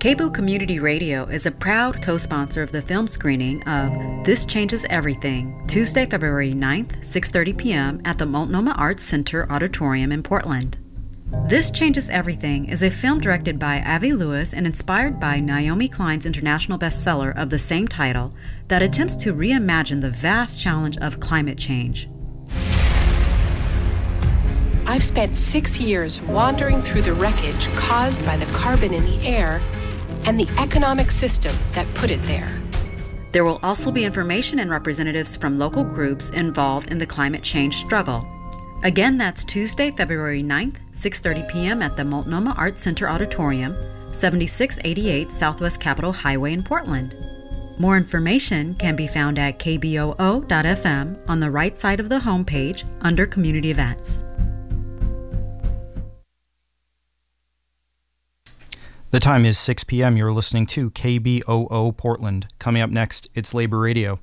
KBOO Community Radio is a proud co-sponsor of the film screening of This Changes Everything, Tuesday, February 9th, 6:30 p.m. at the Multnomah Arts Center Auditorium in Portland. This Changes Everything is a film directed by Avi Lewis and inspired by Naomi Klein's international bestseller of the same title that attempts to reimagine the vast challenge of climate change. I've spent 6 years wandering through the wreckage caused by the carbon in the air and the economic system that put it there. There will also be information and representatives from local groups involved in the climate change struggle. Again, that's Tuesday, February 9th, 6:30 p.m. at the Multnomah Arts Center Auditorium, 7688 Southwest Capitol Highway in Portland. More information can be found at kboo.fm on the right side of the homepage under Community Events. The time is 6 p.m. You're listening to KBOO Portland. Coming up next, it's Labor Radio.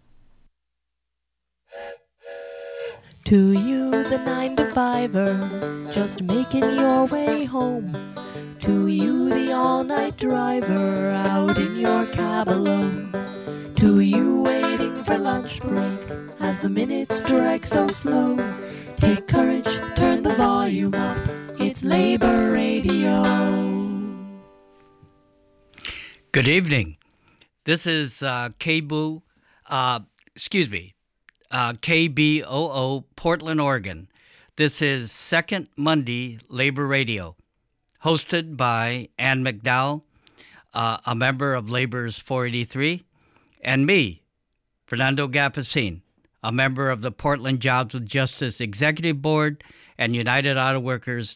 To you, the 9-to-5er, just making your way home. To you, the all-night driver, out in your cab alone. To you, waiting for lunch break, as the minutes drag so slow. Take courage, turn the volume up, it's Labor Radio. Good evening. This is KBOO Portland, Oregon. This is Second Monday Labor Radio, hosted by Ann McDowell, a member of Labor's 483, and me, Fernando Gapacin, a member of the Portland Jobs with Justice Executive Board and United Auto Workers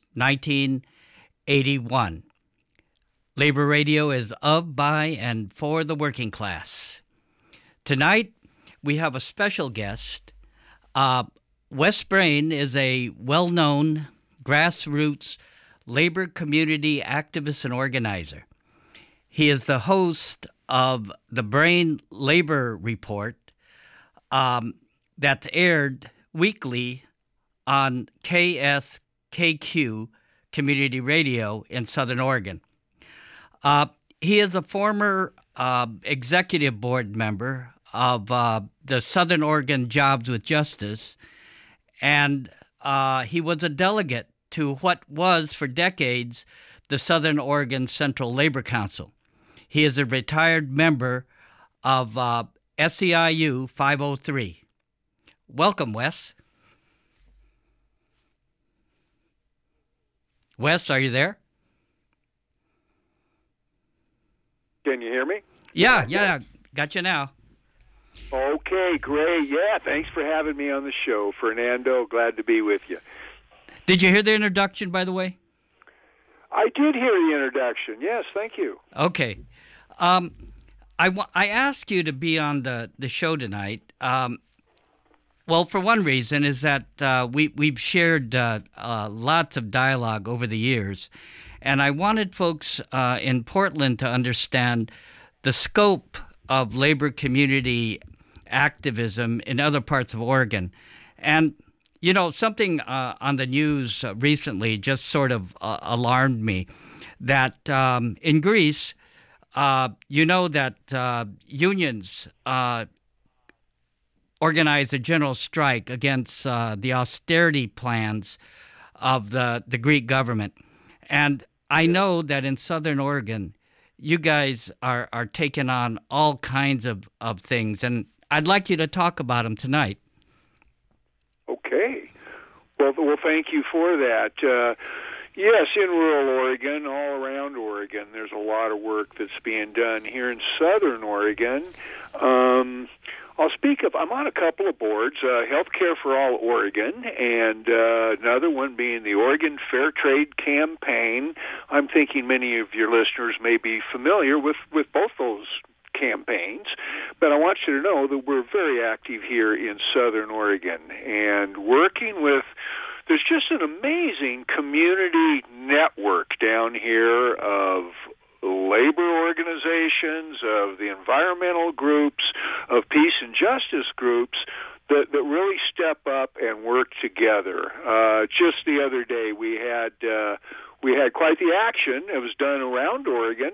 1981. Labor Radio is of, by, and for the working class. Tonight, we have a special guest. Wes Brain is a well-known grassroots labor community activist and organizer. He is the host of the Brain Labor Report that's aired weekly on KSKQ Community Radio in Southern Oregon. He is a former executive board member of the Southern Oregon Jobs with Justice, and he was a delegate to what was for decades the Southern Oregon Central Labor Council. He is a retired member of SEIU 503. Welcome, Wes. Wes, are you there? Can you hear me? Yeah, got you now. Okay, great. Yeah, thanks for having me on the show, Fernando. Glad to be with you. Did you hear the introduction, by the way? I did hear the introduction. Yes, thank you. Okay. I asked you to be on the show tonight. Well, for one reason is that we've shared lots of dialogue over the years, and I wanted folks in Portland to understand the scope of labor community activism in other parts of Oregon. And, you know, something on the news recently just sort of alarmed me, that in Greece, you know that unions organized a general strike against the austerity plans of the Greek government. And I know that in Southern Oregon, you guys are taking on all kinds of things, and I'd like you to talk about them tonight. Okay. Well, thank you for that. Yes, in rural Oregon, all around Oregon, there's a lot of work that's being done. Here in Southern Oregon, I'll speak of, I'm on a couple of boards, Healthcare for All Oregon, and another one being the Oregon Fair Trade Campaign. I'm thinking many of your listeners may be familiar with both those campaigns, but I want you to know that we're very active here in Southern Oregon and working with, there's just an amazing community network down here of labor organizations, of the environmental groups, of peace and justice groups that really step up and work together. Just the other day, we had we had quite the action. It was done around Oregon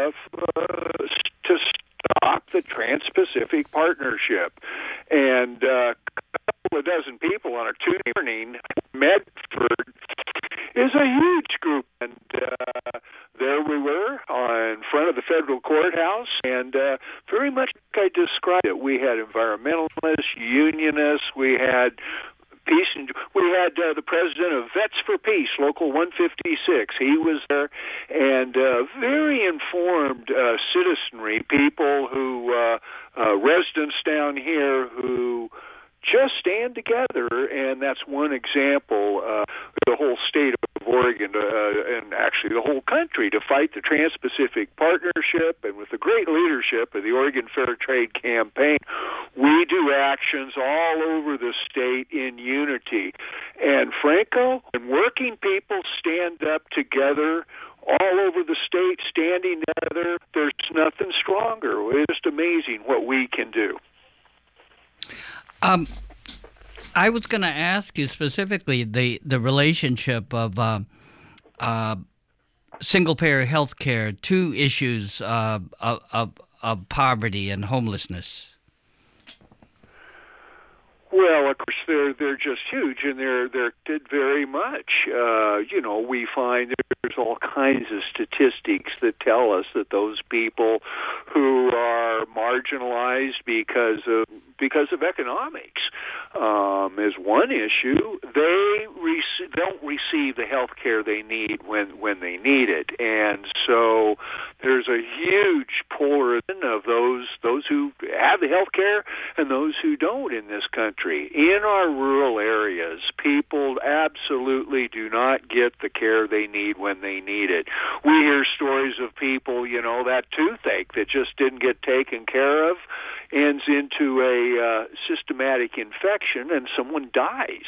to stop the Trans-Pacific Partnership. And a couple of dozen people on a Tuesday morning, Medford is a huge group. And there we were in front of the federal courthouse, and very much like I described it. We had environmentalists, unionists, we had peace, and we had the president of Vets for Peace, Local 156. He was there, and very informed citizenry, people who, residents down here who just stand together, and that's one example. The whole state of Oregon, and actually the whole country, to fight the Trans-Pacific Partnership, and with the great leadership of the Oregon Fair Trade Campaign, we do actions all over the state in unity. And Franco, when working people stand up together all over the state, standing together, there's nothing stronger. It's just amazing what we can do. I was going to ask you specifically the relationship of single-payer health care to issues of poverty and homelessness. Well, of course, they're just huge, and they're did very much. We find there's all kinds of statistics that tell us that those people who are marginalized because of economics is one issue. They don't receive the health care they need when they need it, and so there's a huge polarization of those who have the health care and those who don't in this country. In our rural areas, people absolutely do not get the care they need when they need it. We hear stories of people, that toothache that just didn't get taken care of ends into a systematic infection and someone dies.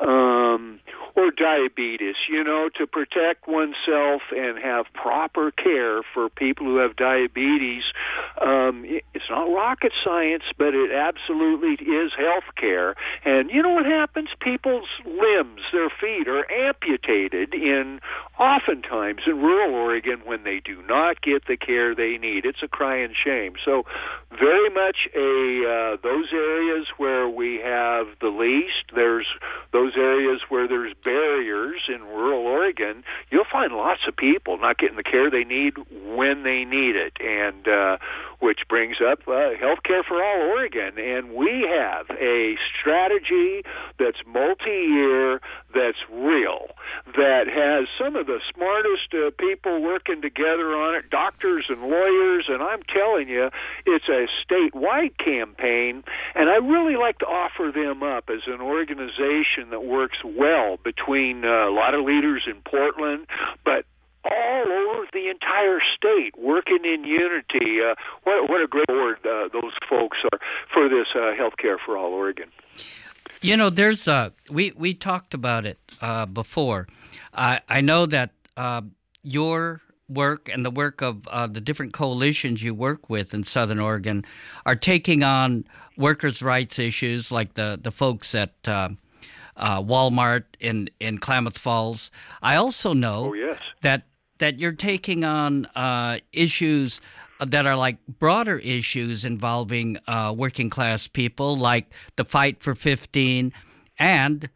Or diabetes, to protect oneself and have proper care for people who have diabetes. It's not rocket science, but it absolutely is health care. And you know what happens? People's limbs, their feet, are amputated oftentimes in rural Oregon when they do not get the care they need. It's a crying shame. So very much those areas where we have the least, there's those areas where there's barriers in rural Oregon, you'll find lots of people not getting the care they need when they need it, and which brings up health care for all Oregon. And we have a strategy that's multi-year, that's real, that has some of the smartest people working together on it, doctors and lawyers, and I'm telling you, it's a statewide campaign, and I really like to offer them up as an organization that works well between a lot of leaders in Portland, but all over the entire state, working in unity. What a great board those folks are for this Healthcare for All Oregon. There's we talked about it before. I know that your work and the work of the different coalitions you work with in Southern Oregon are taking on workers' rights issues, like the folks at Walmart in Klamath Falls. I also know that you're taking on issues that are like broader issues involving working class people, like the Fight for 15, and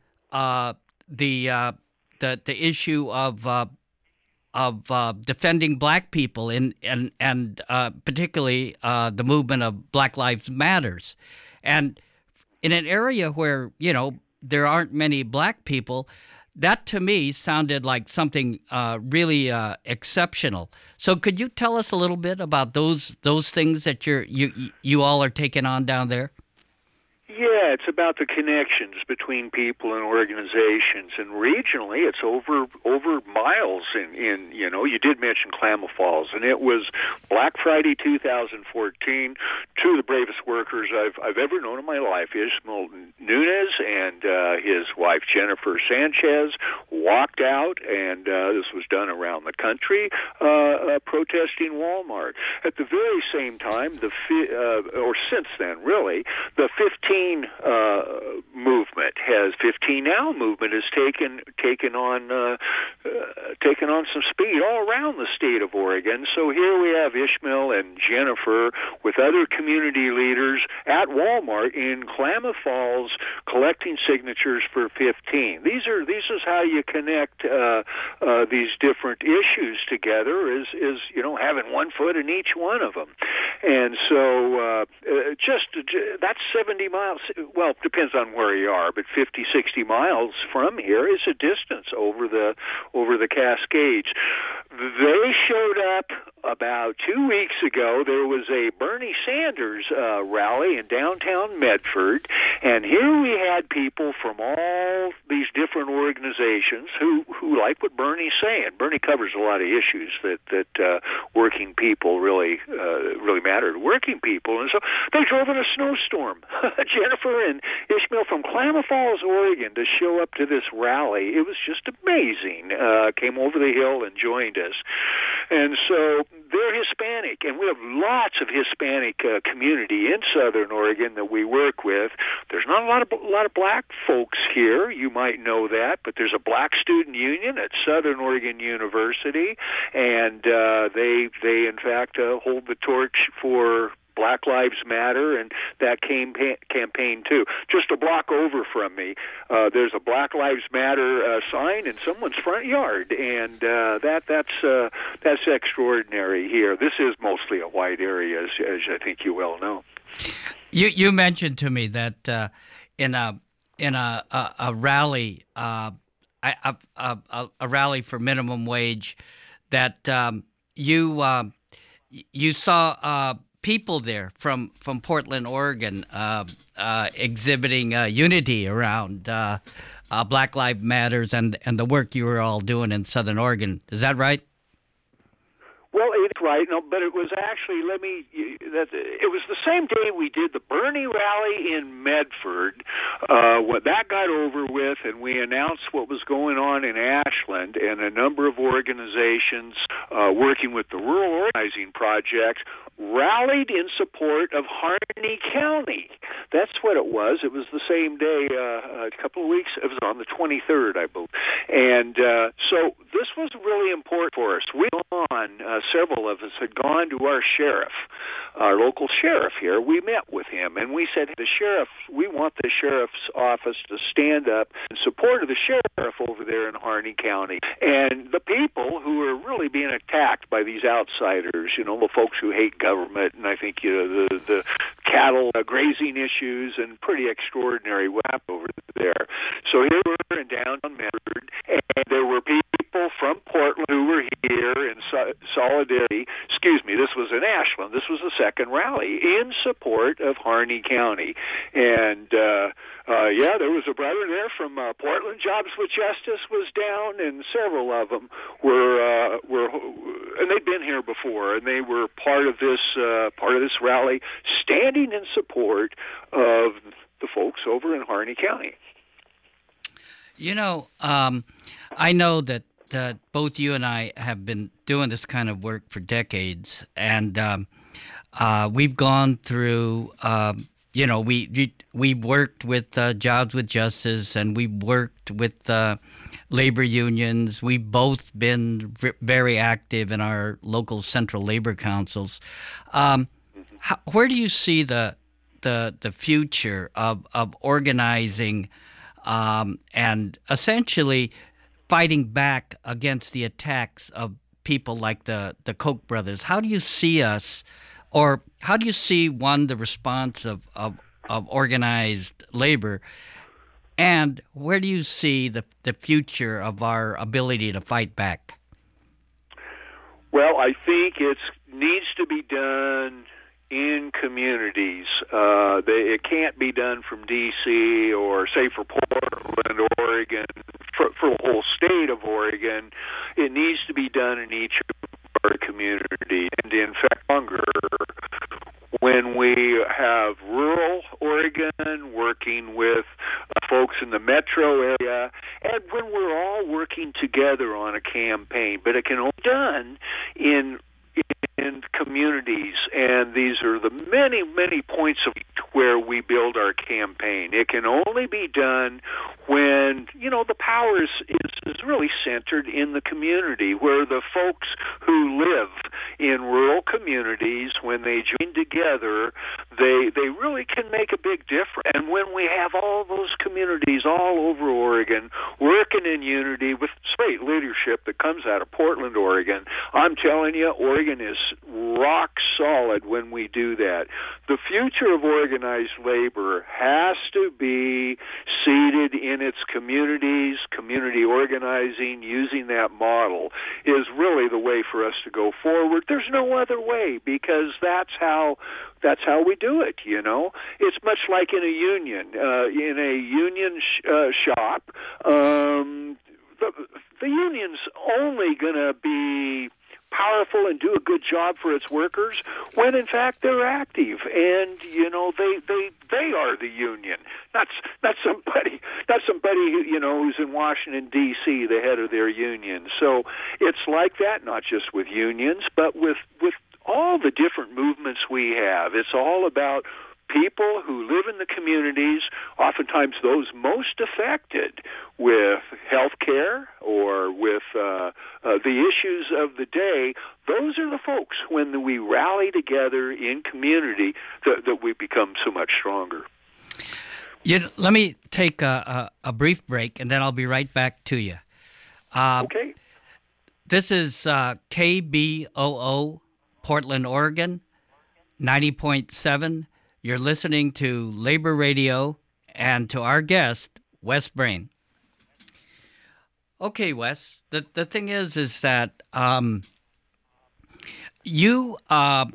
the issue of defending black people and particularly the movement of Black Lives Matters, and in an area where there aren't many black people. That, to me, sounded like something really exceptional. So could you tell us a little bit about those things that you all are taking on down there? Yeah, it's about the connections between people and organizations, and regionally, it's over miles. In you did mention Klamath Falls, and it was Black Friday 2014. Two of the bravest workers I've ever known in my life, Ismael Nunez and his wife Jennifer Sanchez, walked out, and this was done around the country, protesting Walmart. At the very same time, or since then, really, the 15 movement has 15 Now movement has taken taken on some speed all around the state of Oregon. So here we have Ishmael and Jennifer with other community leaders at Walmart in Klamath Falls collecting signatures for 15. This is how you connect these different issues together, is having one foot in each one of them. And so that's 70 miles. Well, it depends on where you are, but 50, 60 miles from here is a distance over the Cascades. They showed up about 2 weeks ago. There was a Bernie Sanders rally in downtown Medford, and here we had people from all these different organizations who like what Bernie's saying. Bernie covers a lot of issues that working people really matter to working people, and so they drove in a snowstorm. Jennifer and Ishmael from Klamath Falls, Oregon, to show up to this rally. It was just amazing. Came over the hill and joined us. And so they're Hispanic, and we have lots of Hispanic community in Southern Oregon that we work with. There's not a lot of black folks here. You might know that, but there's a black student union at Southern Oregon University, and they in fact hold the torch for Black Lives Matter and that campaign too. Just a block over from me, there's a Black Lives Matter sign in someone's front yard, and that's extraordinary here. This is mostly a white area, as I think you well know. You mentioned to me that in a rally, a rally for minimum wage, that you saw people there from Portland, Oregon, exhibiting unity around Black Lives Matters and the work you were all doing in Southern Oregon. Is that right? Well, it's right, but it was actually, it was the same day we did the Bernie rally in Medford. What that got over with, and we announced what was going on in Ashland, and a number of organizations working with the Rural Organizing Project rallied in support of Harney County. That's what it was. It was the same day, a couple of weeks. It was on the 23rd, I believe. And so this was really important for us. Several of us had gone to our sheriff, our local sheriff here. We met with him, and we said, we want the sheriff's office to stand up in support of the sheriff over there in Harney County. And the people who are really being attacked by these outsiders, the folks who hate government, and I think the cattle grazing issues, and pretty extraordinary what happened over there. So here we're in downtown Medford, and there were people from Portland who were here in solidarity. Excuse me, this was in Ashland. This was the second rally in support of Harney County. And there was a brother there from Portland. Jobs with Justice was down, and several of them were, and they'd been here before, and they were part of this rally, standing in support of the folks over in Harney County. I know that both you and I have been doing this kind of work for decades, and we've gone through, we've worked with Jobs with Justice, and we've worked with labor unions. We've both been very active in our local central labor councils. Where do you see the future of organizing and essentially fighting back against the attacks of people like the Koch brothers? How do you see us, or how do you see, one, the response of organized labor, and where do you see the future of our ability to fight back? Well, I think it needs to be done in communities. It can't be done from D.C. or, say, for Portland, Oregon, for the whole state of Oregon. It needs to be done in each of our communities. And in fact, longer, when we have rural Oregon working with folks in the metro area, and when we're all working together on a campaign, but it can only be done in communities, and these are the many, many points of where we build our campaign. It can only be done when, the power is really centered in the community, where the folks who live in rural communities, when they join together, they really can make a big difference. And when we have all those communities all over Oregon working in unity with great leadership that comes out of Portland, Oregon, I'm telling you, Oregon is rock solid when we do that. The future of organized labor has to be seated in its communities. Community organizing, using that model, is really the way for us to go forward. There's no other way, because that's how we do it. It's much like in a union. In a union shop, the union's only going to be powerful and do a good job for its workers when in fact they're active, and they are the union, not somebody who's in Washington D.C., the head of their union. So it's like that, not just with unions, but with all the different movements we have. It's all about people who live in the communities, oftentimes those most affected with health care or with the issues of the day. Those are the folks, when we rally together in community, that we become so much stronger. Let me take a brief break, and then I'll be right back to you. Okay. This is KBOO, Portland, Oregon, 90.7. You're listening to Labor Radio, and to our guest, Wes Brain. Okay, Wes, the thing is that you have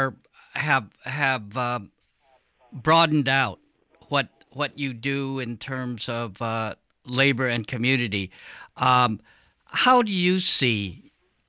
broadened out what you do in terms of labor and community. How do you see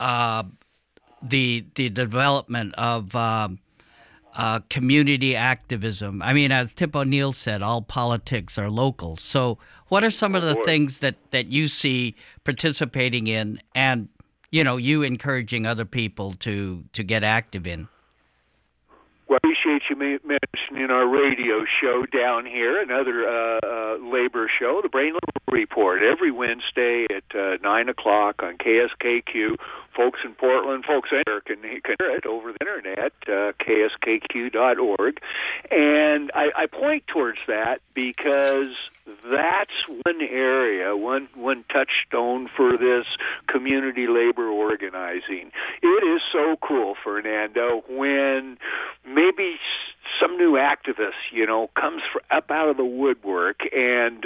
the development of community activism? I mean, as Tip O'Neill said, all politics are local. So what are some of the things that you see participating in, and you encouraging other people to get active in? Well, I appreciate you mentioning our radio show down here, another labor show, the Brain Report, every Wednesday at 9 o'clock on KSKQ. Folks in Portland, folks there can hear it over the internet, kskq.org. And I point towards that because that's one area, one touchstone for this community labor organizing. It is so cool, Fernando, when maybe some new activist, comes up out of the woodwork, and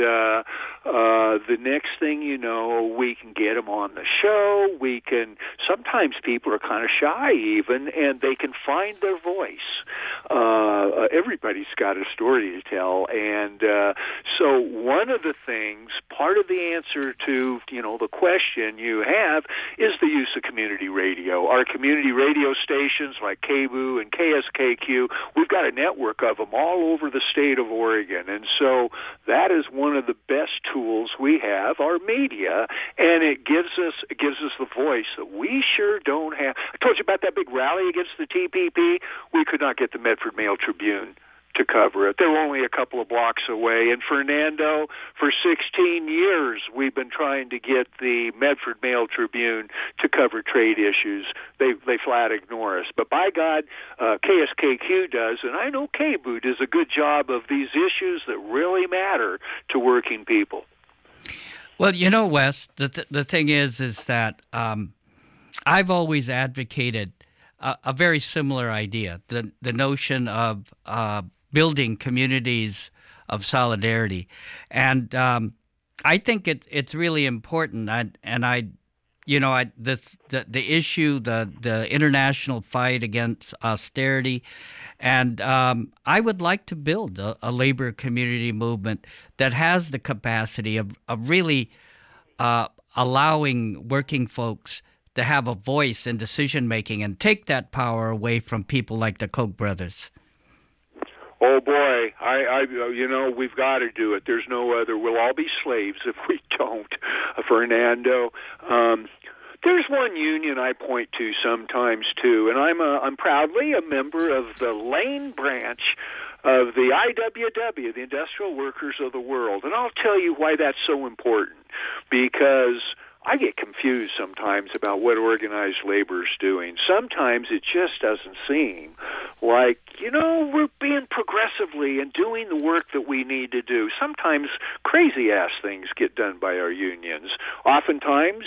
the next thing you know, we can get them on the show. Sometimes people are kind of shy even, and they can find their voice. Everybody's got a story to tell, and so one of the things, part of the answer to, the question you have is the use of community radio. Our community radio stations like KBOO and KSKQ, we've got a network of them all over the state of Oregon, and so that is one of the best tools we have, our media, and it gives us the voice that we sure don't have. I told you about that big rally against the TPP. We could not get the Medford Mail Tribune to cover it. They were only a couple of blocks away. And Fernando, for 16 years, we've been trying to get the Medford Mail Tribune to cover trade issues. They flat ignore us. But by God, KSKQ does, and I know KBOO does a good job of these issues that really matter to working people. Well, Wes, the thing is that I've always advocated a very similar idea, the notion of building communities of solidarity, and I think it's really important. The issue, the international fight against austerity, and I would like to build a labor community movement that has the capacity of really allowing working folks to have a voice in decision-making and take that power away from people like the Koch brothers. Oh, boy, we've got to do it. There's no other. We'll all be slaves if we don't, Fernando. There's one union I point to sometimes, too, and I'm proudly a member of the Lane branch of the IWW, the Industrial Workers of the World. And I'll tell you why that's so important, because I get confused sometimes about what organized labor is doing. Sometimes it just doesn't seem like, we're being progressively and doing the work that we need to do. Sometimes crazy-ass things get done by our unions. Oftentimes,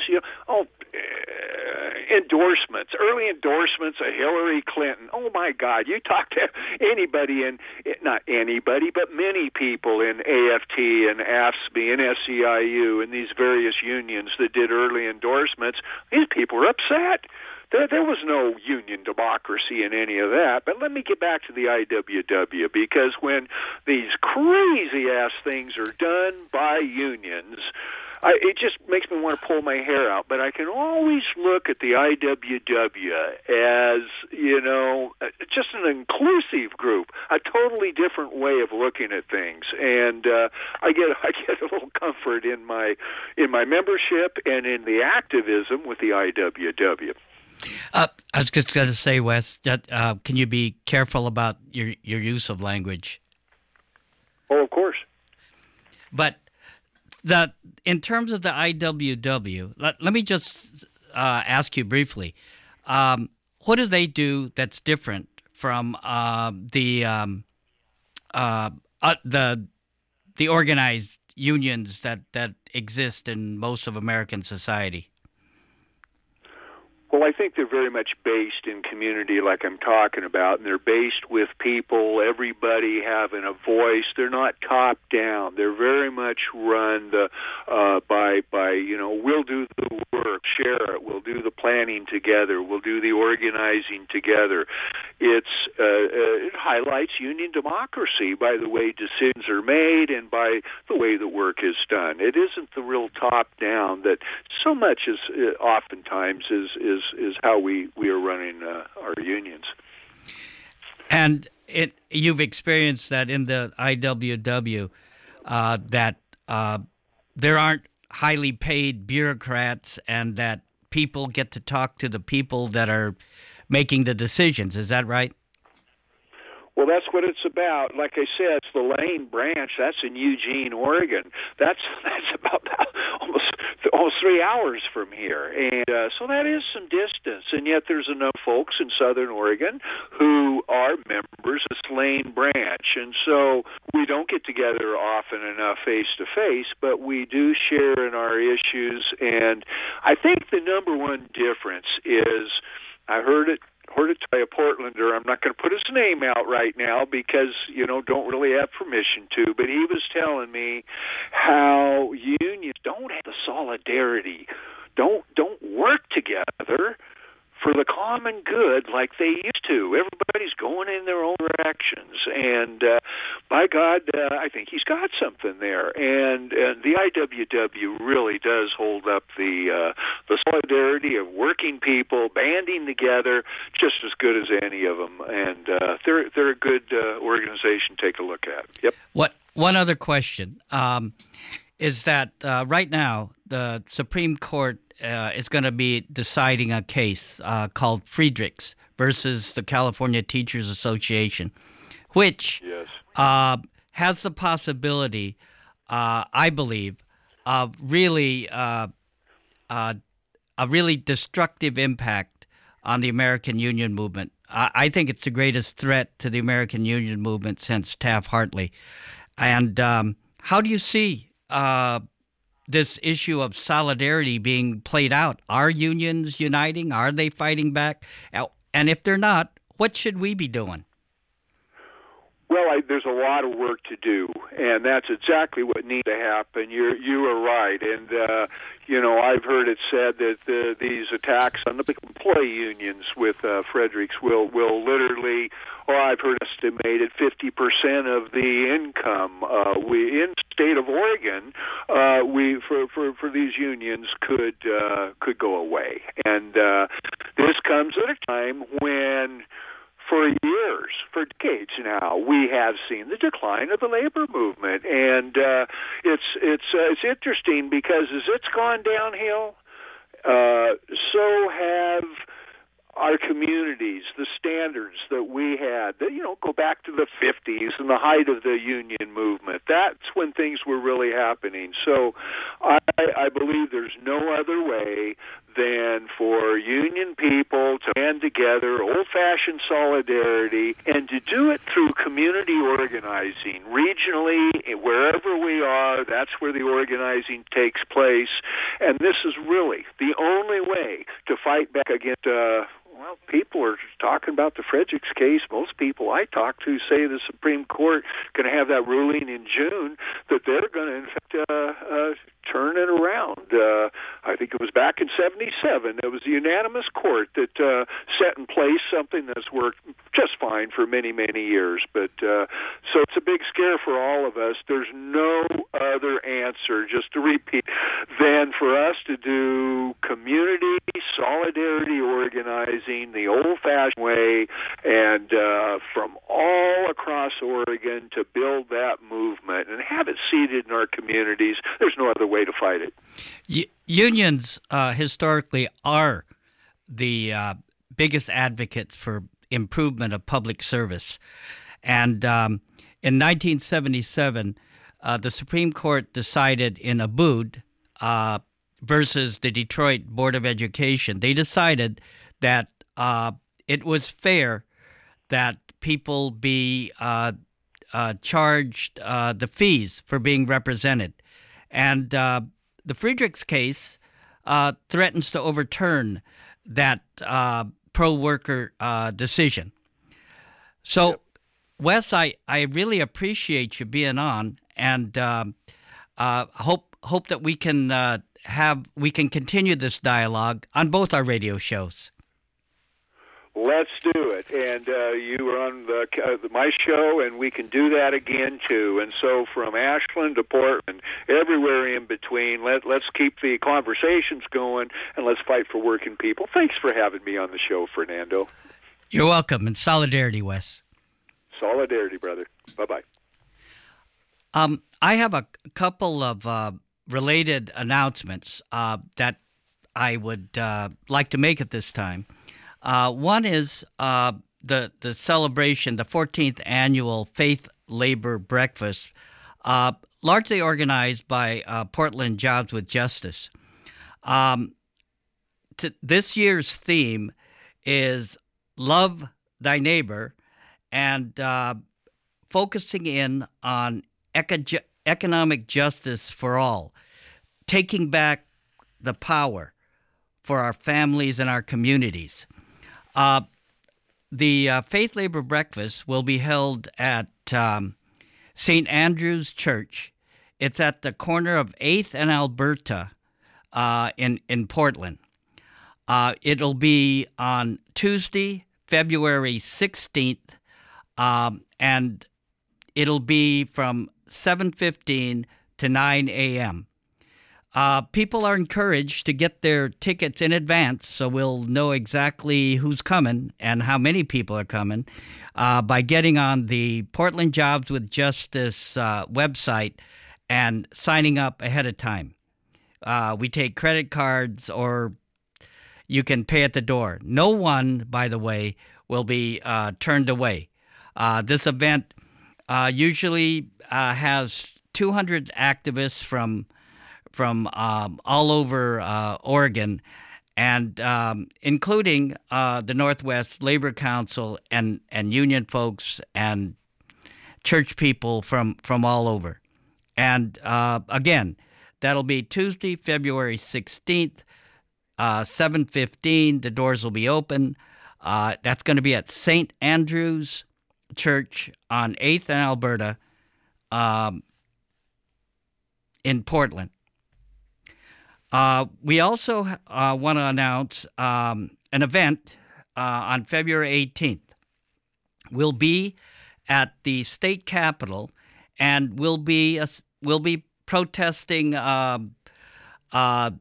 endorsements, early endorsements of Hillary Clinton. Oh, my God, you talk to anybody not anybody, but many people in AFT and AFSCME and SEIU and these various unions that did early endorsements. These people are upset. There was no union democracy in any of that. But let me get back to the IWW, because when these crazy-ass things are done by unions, it just makes me want to pull my hair out. But I can always look at the IWW as, just an inclusive group, a totally different way of looking at things. And I get a little comfort in my membership and in the activism with the IWW. I was just going to say, Wes, that, can you be careful about your use of language? Oh, of course. But in terms of the IWW, let me just ask you briefly, what do they do that's different from the organized unions that exist in most of American society? Well, I think they're very much based in community like I'm talking about, and they're based with people, everybody having a voice. They're not top-down. They're very much run by we'll do the work, share it, we'll do the planning together, we'll do the organizing together. It highlights union democracy by the way decisions are made and by the way the work is done. It isn't the real top-down that so much is oftentimes is how we are running our unions. And you've experienced that in the IWW, that there aren't highly paid bureaucrats and that people get to talk to the people that are making the decisions. Is that right? Well, that's what it's about. Like I said, it's the Lane branch. That's in Eugene, Oregon. That's about almost 3 hours from here, and so that is some distance. And yet, there's enough folks in Southern Oregon who are members of this Lane branch, and so we don't get together often enough face to face, but we do share in our issues. And I think the number one difference is, I heard it by a Portlander. I'm not going to put his name out right now because, don't really have permission to, but he was telling me how unions don't have the solidarity, don't work together for the common good like they used to. Everybody's going in their own directions, and by God, I think he's got something there. And the IWW really does hold up the solidarity of working people banding together just as good as any of them. And they're a good organization to take a look at. Yep. One other question is that right now the Supreme Court is going to be deciding a case called Friedrichs versus the California Teachers Association, which has the possibility, I believe, of really a really destructive impact on the American union movement. I think it's the greatest threat to the American union movement since Taft-Hartley. And how do you see this issue of solidarity being played out? Are unions uniting? Are they fighting back? And if they're not, what should we be doing? Well, there's a lot of work to do, and that's exactly what needs to happen. You are right, and I've heard it said that these attacks on the employee unions with Friedrichs will literally, I've heard estimated 50% of the income in the state of Oregon for these unions could go away, and this comes at a time when, for years, for decades now, we have seen the decline of the labor movement, and it's interesting because as it's gone downhill, so have our communities, the standards that we had, that, go back to the 50s and the height of the union movement. That's when things were really happening. So I believe there's no other way than for union people to band together, old-fashioned solidarity, and to do it through community organizing. Regionally, wherever we are, that's where the organizing takes place. And this is really the only way to fight back against people are talking about the Fredericks case. Most people I talk to say the Supreme Court going to have that ruling in June, that they're going to, in fact, turn it around. I think it was back in 1977. It was a unanimous court that set in place something that's worked just fine for many, many years. But so it's a big scare for all of us. There's no other answer, just to repeat, than for us to do community solidarity organizing the old-fashioned way, and from all across Oregon to build that movement and have it seated in our communities. There's no other way to fight it. Unions historically are the biggest advocates for improvement of public service. And in 1977, the Supreme Court decided in Abood versus the Detroit Board of Education, they decided that it was fair that people be charged the fees for being represented. And the Fredericks case threatens to overturn that pro-worker decision. So, yep. Wes, I really appreciate you being on, and hope that we can continue this dialogue on both our radio shows. Let's do it. And you were on my show, and we can do that again, too. And so from Ashland to Portland, everywhere in between, let's keep the conversations going, and let's fight for working people. Thanks for having me on the show, Fernando. You're welcome. And solidarity, Wes. Solidarity, brother. Bye-bye. I have a couple of related announcements that I would like to make at this time. One is the celebration, the 14th annual Faith Labor Breakfast, largely organized by Portland Jobs with Justice. This year's theme is Love Thy Neighbor, and focusing in on economic justice for all, taking back the power for our families and our communities. The Faith Labor Breakfast will be held at St. Andrew's Church. It's at the corner of 8th and Alberta in Portland. It'll be on Tuesday, February 16th, and it'll be from 7:15 to 9 a.m. People are encouraged to get their tickets in advance, so we'll know exactly who's coming and how many people are coming by getting on the Portland Jobs with Justice website and signing up ahead of time. We take credit cards, or you can pay at the door. No one, by the way, will be turned away. This event usually has 200 activists from all over Oregon, and including the Northwest Labor Council and union folks and church people from all over. And again, that'll be Tuesday, February 16th, 7:15. The doors will be open. That's going to be at St. Andrew's Church on 8th and Alberta in Portland. We also want to announce an event on February 18th. We'll be at the state capitol, and we'll be protesting the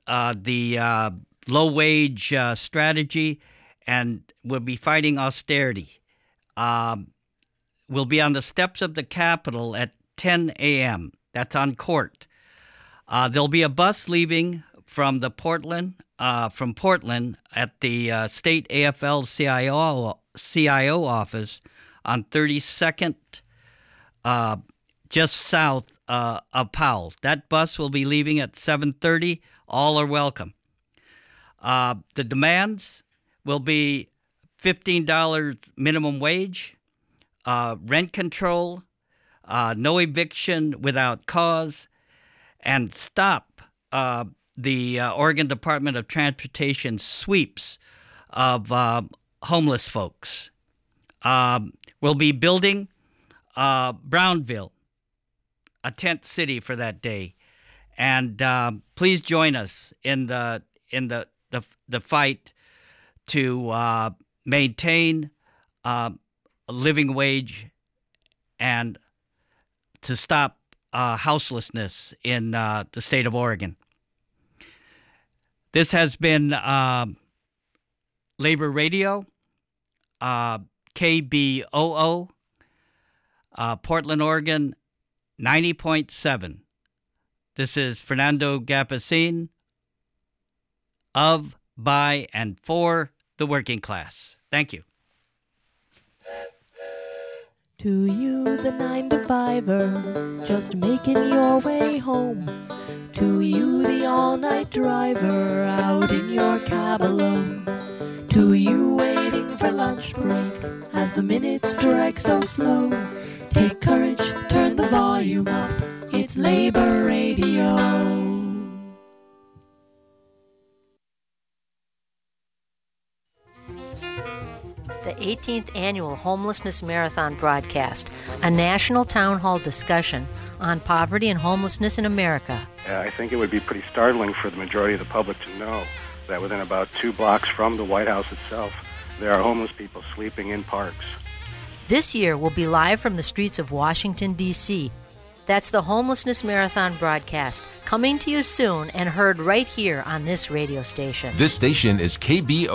low wage strategy, and we'll be fighting austerity. We'll be on the steps of the Capitol at 10 a.m. That's on Court. There'll be a bus leaving from the Portland from Portland at the state AFL-CIO office on 32nd, just south of Powell. That bus will be leaving at 7:30. All are welcome. The demands will be $15 minimum wage, rent control, no eviction without cause, and stop the Oregon Department of Transportation sweeps of homeless folks. We'll be building Brownville, a tent city for that day, and please join us in the fight to maintain a living wage and to stop houselessness in the state of Oregon. This has been Labor Radio, KBOO, Portland, Oregon, 90.7. This is Fernando Gapacin of, by, and for the working class. Thank you. To you, the 9-to-5er, just making your way home. To you, the all-night driver, out in your cab alone. To you, waiting for lunch break, as the minutes drag so slow. Take courage, turn the volume up, it's Labor Radio. The 18th Annual Homelessness Marathon broadcast, a national town hall discussion on poverty and homelessness in America. I think it would be pretty startling for the majority of the public to know that within about 2 blocks from the White House itself, there are homeless people sleeping in parks. This year will be live from the streets of Washington, D.C. That's the Homelessness Marathon broadcast, coming to you soon and heard right here on this radio station. This station is KBO.